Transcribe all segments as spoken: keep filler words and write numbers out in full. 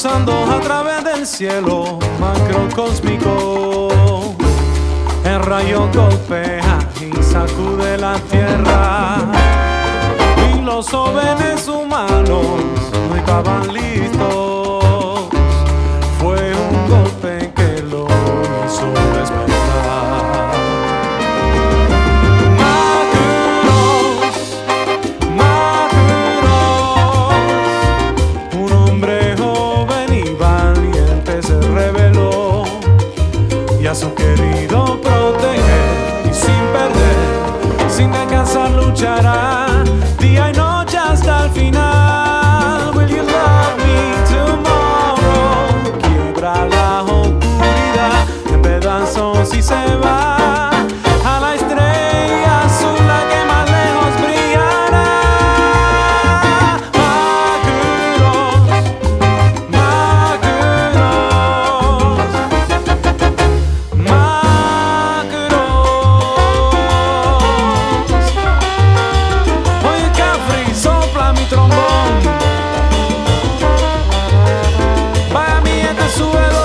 cruzando a través del cielo macrocósmico. El rayo golpea y sacude la tierra, y los jóvenes humanos no estaban listos. Fue un golpe que lo hizo despertar. Macros, Macros, un hombre joven y valiente se rebeló y a su querido proteger, y sin perder, sin descansar luchará día y noche hasta el final. Will you love me tomorrow? Quiebra la oscuridad en pedazos y se va a la estrella azul, la que más lejos brillará. Macros, Macros, oye Cafri, sopla mi trombón. Vaya mi gente, súbelo.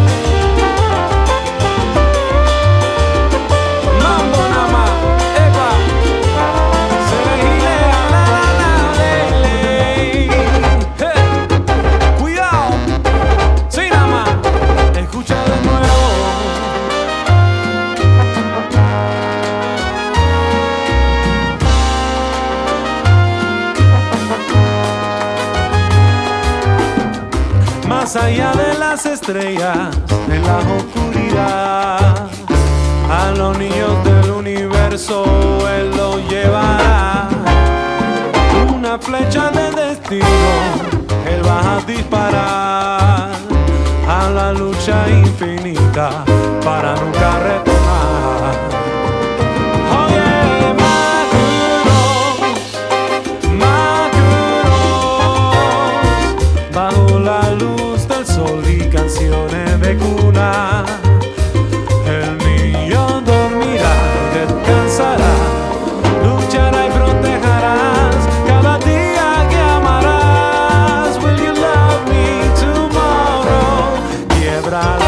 Mambo nada más, epa. Se le gilea, la la la, le, le. Hey, cuidado, sí nada más. Escucha de nuevo. Más allá de las estrellas, de la oscuridad, a los niños del universo Él lo llevará. Una flecha de destino Él va a disparar a la lucha infinita para nunca retornar. Oye, Macros, Macros, bajo la luz del sol y canciones de cuna, el niño dormirá y descansará, luchará y protegerás cada día que amarás. Will you love me tomorrow? Quiebra